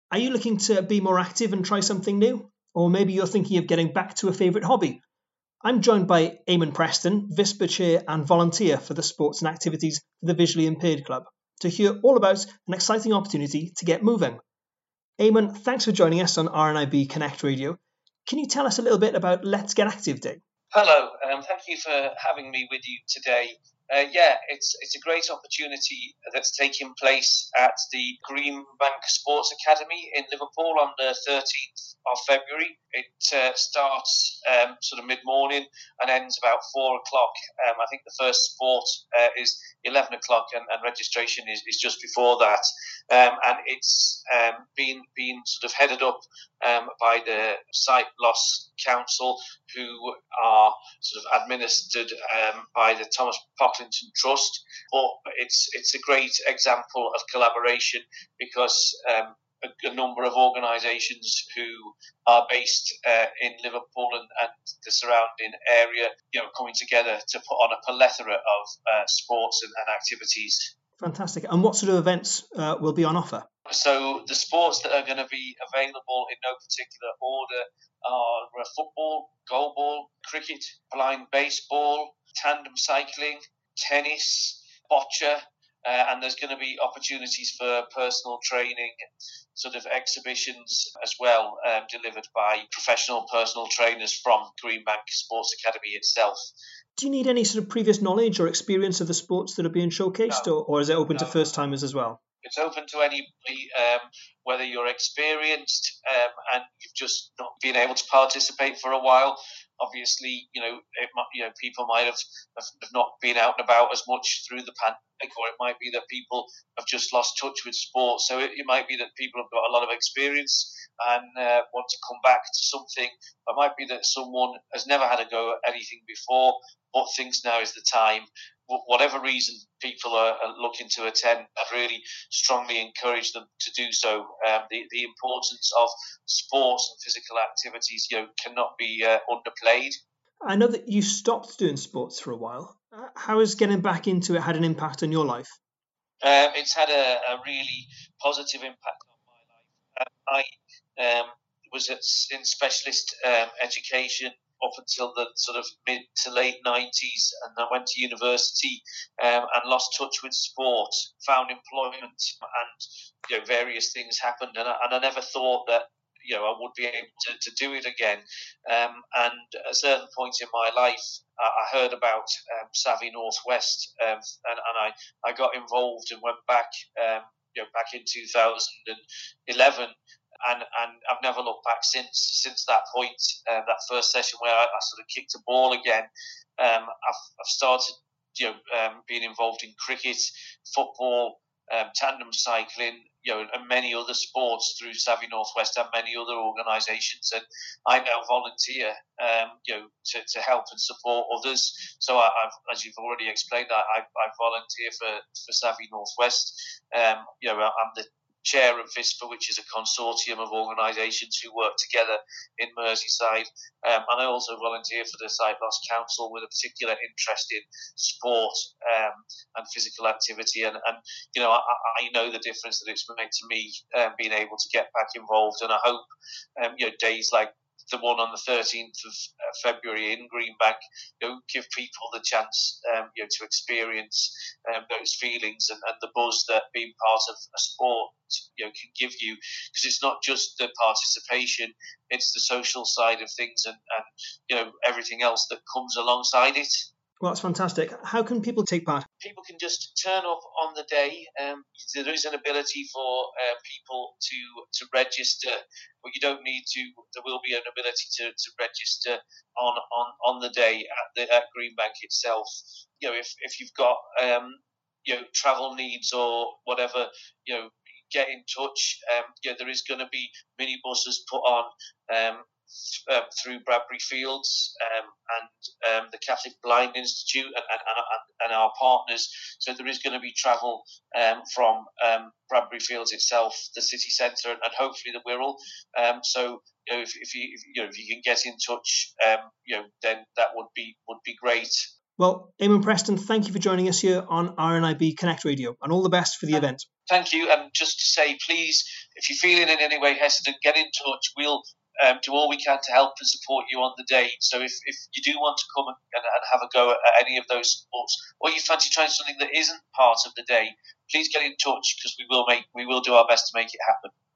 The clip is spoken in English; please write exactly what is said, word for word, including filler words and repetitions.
Are you looking to be more active and try something new? Or maybe you're thinking of getting back to a favourite hobby? I'm joined by Eamon Preston, Vispa Chair and volunteer for the Sports and Activities for the Visually Impaired Club, to hear all about an exciting opportunity to get moving. Eamon, thanks for joining us on R N I B Connect Radio. Can you tell us a little bit about Let's Get Active Day? Hello, um, thank you for having me with you today. Uh, yeah, it's it's a great opportunity that's taking place at the Greenbank Sports Academy in Liverpool on the thirteenth of February. It uh, starts um, sort of mid-morning and ends about four o'clock. Um, I think the first sport uh, is eleven o'clock and, and registration is, is just before that. Um, and it's um, been, been sort of headed up um, by the Sight Loss Council, who are sort of administered um, by the Thomas Pocklington Trust. But it's it's a great example of collaboration because um, a, a number of organisations who are based uh, in Liverpool and, and the surrounding area, you know, coming together to put on a plethora of uh, sports and, and activities. Fantastic. And what sort of events uh, will be on offer? So the sports that are going to be available in no particular order are football, goalball, cricket, blind baseball, tandem cycling, tennis, bocce, uh, and there's going to be opportunities for personal training, sort of exhibitions as well, um, delivered by professional personal trainers from Greenbank Sports Academy itself. Do you need any sort of previous knowledge or experience of the sports that are being showcased, No. or, or is it open No. to first-timers as well? It's open to anybody, um, whether you're experienced um, and you've just not been able to participate for a while. Obviously, you know, it might, you know, people might have, have not been out and about as much through the pandemic, or it might be that people have just lost touch with sport. So it, it might be that people have got a lot of experience and uh, want to come back to something. It might be that someone has never had a go at anything before, but thinks now is the time. Whatever reason people are, are looking to attend, I'd really strongly encourage them to do so. Um, the, the importance of sports and physical activities, you know, cannot be uh, underplayed. I know that you stopped doing sports for a while. How has getting back into it had an impact on your life? Um, it's had a, a really positive impact on my life. I um, was at, in specialist um, education up until the sort of mid to late nineties, and I went to university um, and lost touch with sport, found employment, and you know, various things happened, and I, and I never thought that you know I would be able to, to do it again. Um, and at a certain point in my life, I, I heard about um, Savvy Northwest, um, and, and I, I got involved and went back, um, you know, back in two thousand eleven. And, and I've never looked back since since that point, uh, that first session where I, I sort of kicked a ball again. Um, I've, I've started, you know, um, being involved in cricket, football, um, tandem cycling, you know, and many other sports through Savvy Northwest and many other organisations. And I now volunteer, um, you know, to, to help and support others. So I, I've, as you've already explained, I, I, I volunteer for for Savvy Northwest. Um, you know, I'm the chair of Vispa, which is a consortium of organisations who work together in Merseyside, um, and I also volunteer for the Sight Loss Council with a particular interest in sport um, and physical activity, and, and you know I, I know the difference that it's made to me um, being able to get back involved, and I hope um, you know days like the one on the thirteenth of February in Greenbank, you know, give people the chance, um, you know, to experience um, those feelings and, and the buzz that being part of a sport, you know, can give you. Because it's not just the participation; it's the social side of things, and, and you know, everything else that comes alongside it. Well, that's fantastic. How can people take part? People can just turn up on the day. Um, there is an ability for uh, people to to register, but you don't need to. There will be an ability to, to register on, on, on the day at the at Greenbank itself. You know, if if you've got um, you know travel needs or whatever, you know, get in touch. Um, yeah, there is going to be minibuses put on. Um, Um, through Bradbury Fields um, and um, the Catholic Blind Institute and, and, and, and our partners. So there is going to be travel um, from um, Bradbury Fields itself, the city centre, and, and hopefully the Wirral. Um, so you know, if, if you if, you know if you can get in touch, um, you know, then that would be would be great. Well, Eamon Preston, thank you for joining us here on R N I B Connect Radio, and all the best for the event. Thank you. And just to say, please, if you're feeling in any way hesitant, get in touch. We'll um, do all we can to help and support you on the day. So if, if you do want to come and, and have a go at any of those sports, or you fancy trying something that isn't part of the day, please get in touch, because we will make we will do our best to make it happen.